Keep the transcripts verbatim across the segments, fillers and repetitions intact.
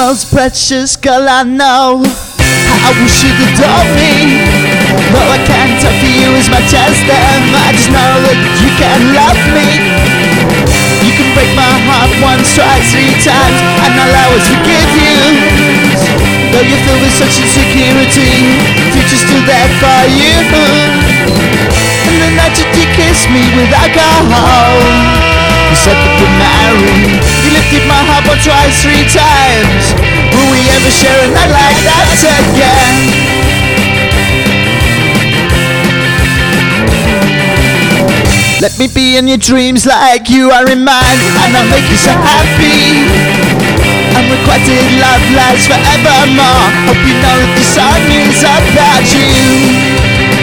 most precious girl I know. I wish you'd adore me, though I can't offer you as much as them. I just know that you can love me. You can break my heart once, twice, three times, and I'll always forgive you. Though you feel with such insecurity, future's still there for you. And the night you did kiss me with alcohol, you said that we're married. You lifted my heart once, twice, three times. Will we ever share a night like that again? Let me be in your dreams like you are in mine, and I'll make you so happy. Unrequited love lasts forevermore. Hope you know that the song is about you.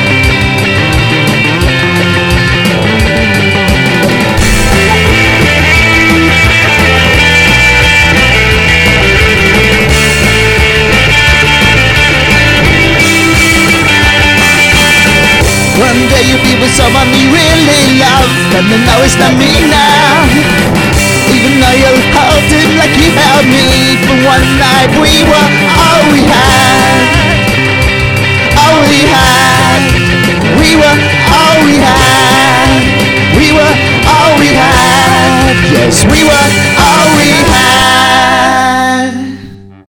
One day you'll be with someone you really love, and they know it's not me now. Even though you'll hold him like you held me, for one night we were all we had. All we had. We were all we had. We were all we had. Yes, we were all